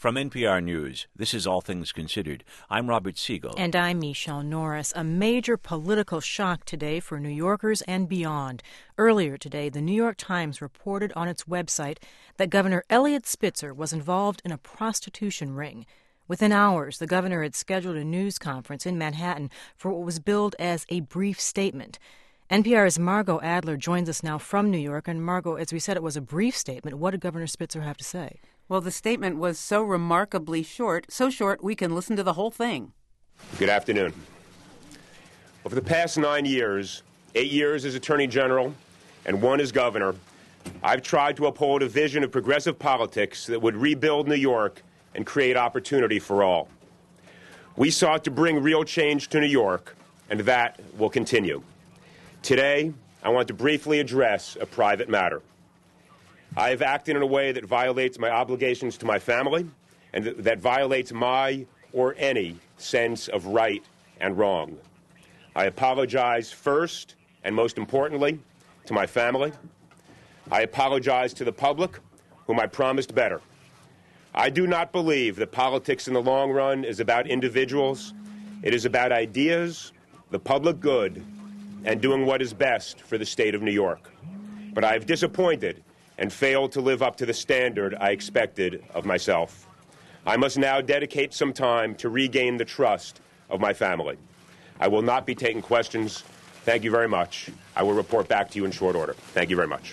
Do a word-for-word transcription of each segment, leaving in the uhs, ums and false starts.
From N P R News, this is All Things Considered. I'm Robert Siegel. And I'm Michelle Norris. A major political shock today for New Yorkers and beyond. Earlier today, the New York Times reported on its website that Governor Eliot Spitzer was involved in a prostitution ring. Within hours, the governor had scheduled a news conference in Manhattan for what was billed as a brief statement. N P R's Margot Adler joins us now from New York. And Margot, as we said, it was a brief statement. What did Governor Spitzer have to say? Well, the statement was so remarkably short, so short we can listen to the whole thing. Good afternoon. Over the past nine years, eight years as Attorney General and one as Governor, I've tried to uphold a vision of progressive politics that would rebuild New York and create opportunity for all. We sought to bring real change to New York, and that will continue. Today, I want to briefly address a private matter. I have acted in a way that violates my obligations to my family and th- that violates my or any sense of right and wrong. I apologize first and most importantly to my family. I apologize to the public, whom I promised better. I do not believe that politics in the long run is about individuals. It is about ideas, the public good, and doing what is best for the state of New York. But I have disappointed and failed to live up to the standard I expected of myself. I must now dedicate some time to regain the trust of my family. I will not be taking questions. Thank you very much. I will report back to you in short order. Thank you very much.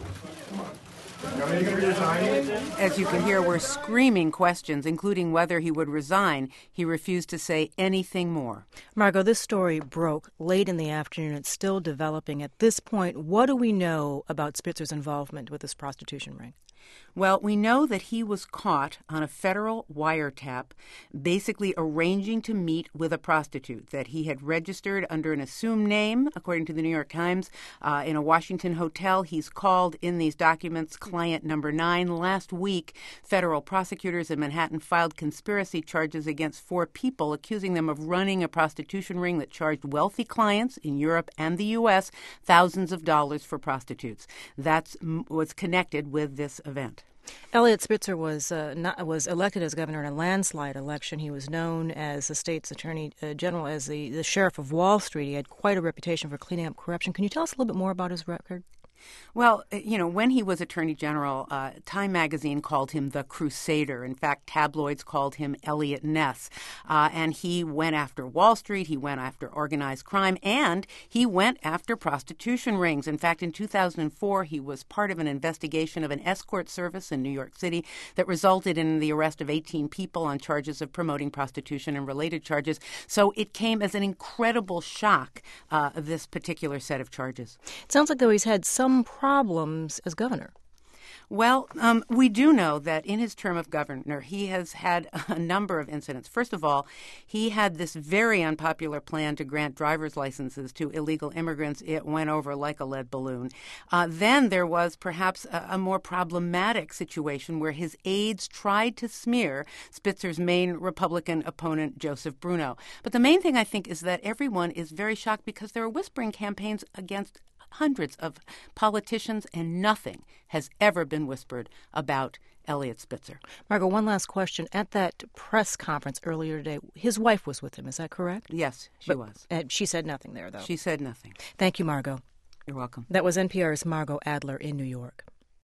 As you can hear, we're screaming questions, including whether he would resign. He refused to say anything more. Margot, this story broke late in the afternoon. It's still developing. At this point, what do we know about Spitzer's involvement with this prostitution ring? Well, we know that he was caught on a federal wiretap, basically arranging to meet with a prostitute that he had registered under an assumed name, according to the New York Times, uh, in a Washington hotel. He's called in these documents client number nine. Last week, federal prosecutors in Manhattan filed conspiracy charges against four people, accusing them of running a prostitution ring that charged wealthy clients in Europe and the U S thousands of dollars for prostitutes. That's was connected with this event. Eliot Spitzer was uh, not, was elected as governor in a landslide election. He was known as the state's attorney uh, general, as the, the sheriff of Wall Street. He had quite a reputation for cleaning up corruption. Can you tell us a little bit more about his record? Well, you know, when he was Attorney General, uh, Time magazine called him the Crusader. In fact, tabloids called him Eliot Ness. Uh, and he went after Wall Street, he went after organized crime, and he went after prostitution rings. In fact, in two thousand four, he was part of an investigation of an escort service in New York City that resulted in the arrest of eighteen people on charges of promoting prostitution and related charges. So it came as an incredible shock, uh, this particular set of charges. It sounds like, though, he's had some problems as governor. Well, um, we do know that in his term of governor, he has had a number of incidents. First of all, he had this very unpopular plan to grant driver's licenses to illegal immigrants. It went over like a lead balloon. Uh, then there was perhaps a, a more problematic situation where his aides tried to smear Spitzer's main Republican opponent, Joseph Bruno. But the main thing, I think, is that everyone is very shocked because there are whispering campaigns against hundreds of politicians, and nothing has ever been whispered about Eliot Spitzer. Margot, one last question. At that press conference earlier today, his wife was with him. Is that correct? Yes, she but, was. Uh, she said nothing there, though. She said nothing. Thank you, Margot. You're welcome. That was N P R's Margot Adler in New York.